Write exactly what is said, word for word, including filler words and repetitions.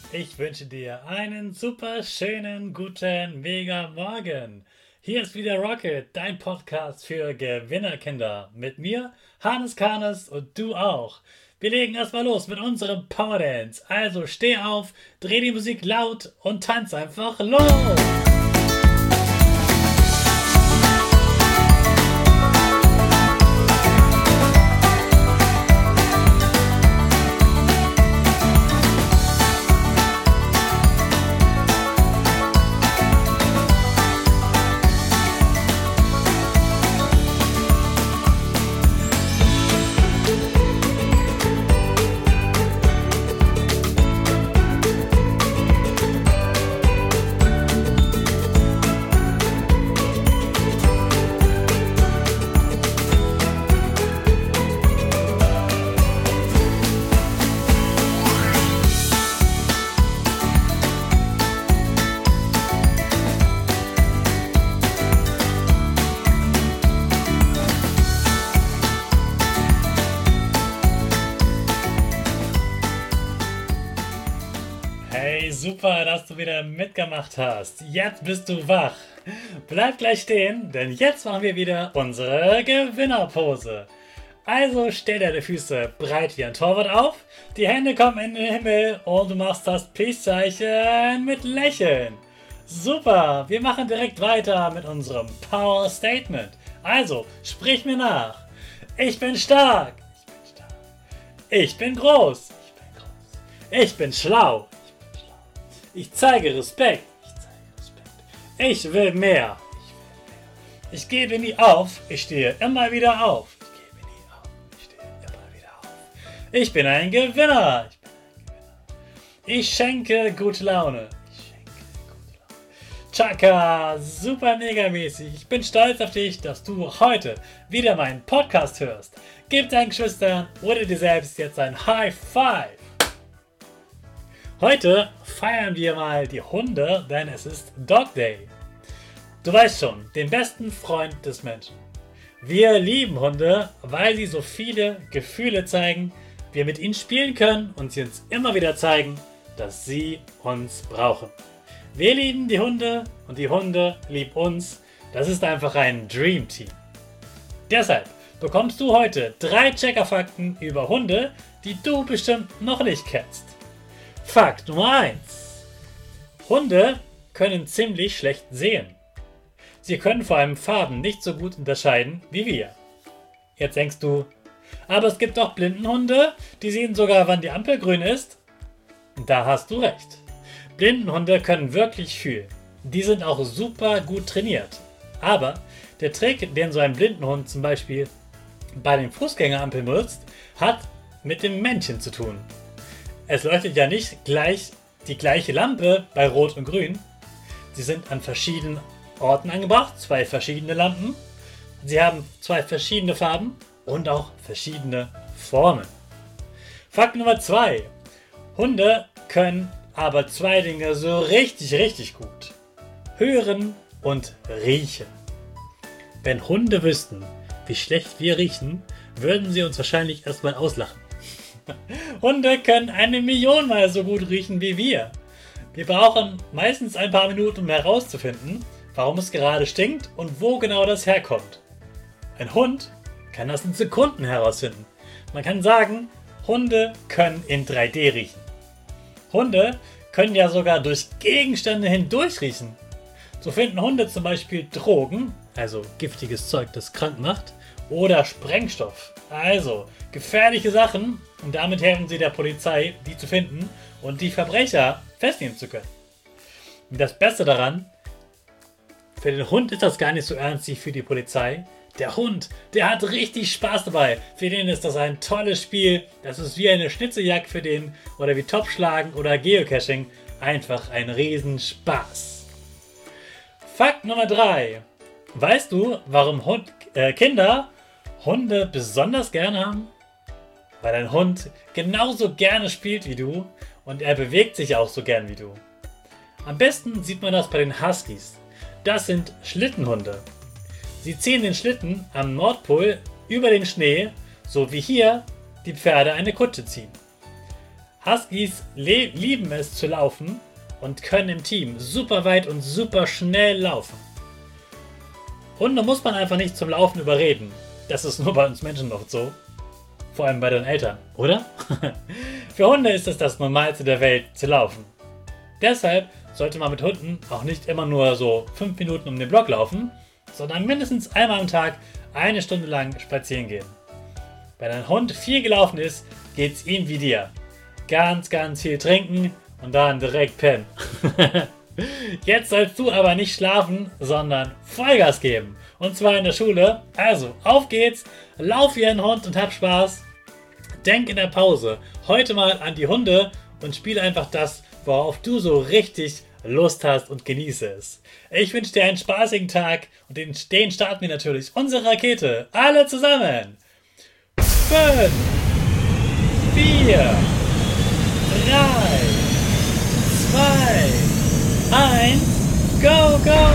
Ich wünsche dir einen super schönen, guten, mega Morgen. Hier ist wieder Rocket, dein Podcast für Gewinnerkinder. Mit mir, Hannes Karnes und du auch. Wir legen erstmal los mit unserem Power Dance. Also steh auf, dreh die Musik laut und tanz einfach los. Hey, super, dass du wieder mitgemacht hast. Jetzt bist du wach. Bleib gleich stehen, denn jetzt machen wir wieder unsere Gewinnerpose. Also stell deine Füße breit wie ein Torwart auf, die Hände kommen in den Himmel und du machst das Peace-Zeichen mit Lächeln. Super, wir machen direkt weiter mit unserem Power Statement. Also, sprich mir nach. Ich bin stark. Ich bin stark. Ich bin groß. Ich bin groß. Ich bin schlau. Ich zeige Respekt. Ich zeige Respekt. Ich will mehr. Ich will mehr. Ich gebe nie auf. Ich stehe immer wieder auf. Ich gebe nie auf. Ich stehe immer wieder auf. Ich bin ein Gewinner. Ich bin ein Gewinner. Ich schenke gute Laune. Ich schenke gute Laune. Chaka, super megamäßig. Ich bin stolz auf dich, dass du heute wieder meinen Podcast hörst. Gib deinen Geschwistern oder dir selbst jetzt ein High Five. Heute feiern wir mal die Hunde, denn es ist Dog Day. Du weißt schon, den besten Freund des Menschen. Wir lieben Hunde, weil sie so viele Gefühle zeigen, wir mit ihnen spielen können und sie uns immer wieder zeigen, dass sie uns brauchen. Wir lieben die Hunde und die Hunde lieben uns. Das ist einfach ein Dream Team. Deshalb bekommst du heute drei Checker-Fakten über Hunde, die du bestimmt noch nicht kennst. Fakt Nummer eins. Hunde können ziemlich schlecht sehen. Sie können vor allem Farben nicht so gut unterscheiden wie wir. Jetzt denkst du, aber es gibt doch Blindenhunde, die sehen sogar, wann die Ampel grün ist. Da hast du recht. Blindenhunde können wirklich fühlen. Die sind auch super gut trainiert. Aber der Trick, den so ein Blindenhund zum Beispiel bei den Fußgängerampeln benutzt, hat mit dem Männchen zu tun. Es leuchtet ja nicht gleich die gleiche Lampe bei Rot und Grün. Sie sind an verschiedenen Orten angebracht, zwei verschiedene Lampen. Sie haben zwei verschiedene Farben und auch verschiedene Formen. Fakt Nummer zwei. Hunde können aber zwei Dinge so richtig, richtig gut. Hören und riechen. Wenn Hunde wüssten, wie schlecht wir riechen, würden sie uns wahrscheinlich erstmal auslachen. Hunde können eine Million Mal so gut riechen wie wir. Wir brauchen meistens ein paar Minuten, um herauszufinden, warum es gerade stinkt und wo genau das herkommt. Ein Hund kann das in Sekunden herausfinden. Man kann sagen, Hunde können in drei D riechen. Hunde können ja sogar durch Gegenstände hindurch riechen. So finden Hunde zum Beispiel Drogen, also giftiges Zeug, das krank macht, oder Sprengstoff, also gefährliche Sachen, und damit helfen sie der Polizei, die zu finden und die Verbrecher festnehmen zu können. Und das Beste daran, für den Hund ist das gar nicht so ernst wie für die Polizei. Der Hund, der hat richtig Spaß dabei. Für den ist das ein tolles Spiel. Das ist wie eine Schnitzeljagd für den oder wie Topfschlagen oder Geocaching. Einfach ein Riesenspaß. Fakt Nummer drei. Weißt du, warum Hund, äh, Kinder Hunde besonders gerne haben? Weil ein Hund genauso gerne spielt wie du und er bewegt sich auch so gern wie du. Am besten sieht man das bei den Huskies. Das sind Schlittenhunde. Sie ziehen den Schlitten am Nordpol über den Schnee, so wie hier die Pferde eine Kutsche ziehen. Huskies lieben es zu laufen und können im Team super weit und super schnell laufen. Hunde muss man einfach nicht zum Laufen überreden. Das ist nur bei uns Menschen oft so. Vor allem bei den Eltern, oder? Für Hunde ist es das Normalste der Welt zu laufen. Deshalb sollte man mit Hunden auch nicht immer nur so fünf Minuten um den Block laufen, sondern mindestens einmal am Tag eine Stunde lang spazieren gehen. Wenn ein Hund viel gelaufen ist, geht's ihm wie dir. Ganz, ganz viel trinken und dann direkt pennen. Jetzt sollst du aber nicht schlafen, sondern Vollgas geben. Und zwar in der Schule. Also, auf geht's, lauf wie ein Hund und hab Spaß. Denk in der Pause heute mal an die Hunde und spiel einfach das, worauf du so richtig Lust hast und genieße es. Ich wünsche dir einen spaßigen Tag und den, den starten wir natürlich unsere Rakete. Alle zusammen. fünf, vier, drei, zwei, eins, go, go!